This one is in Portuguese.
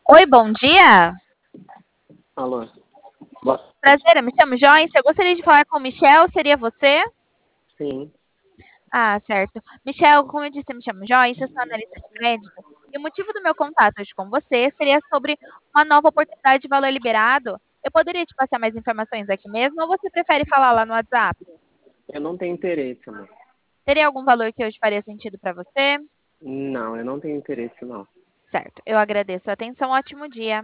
Oi, bom dia. Alô? Boa- Prazer, eu me chamo Joyce. Eu gostaria de falar com o Michel, seria você? Sim, Ah, certo. Michel, como eu disse, eu me chamo Joyce, eu sou analista de crédito. E o motivo do meu contato hoje com você seria sobre uma nova oportunidade de valor liberado. Eu poderia te passar mais informações aqui mesmo, ou você prefere falar lá no WhatsApp? eu não tenho interesse, amor. Teria algum valor que hoje faria sentido para você? Não, eu não tenho interesse, não. Certo. Eu agradeço a atenção. Ótimo dia.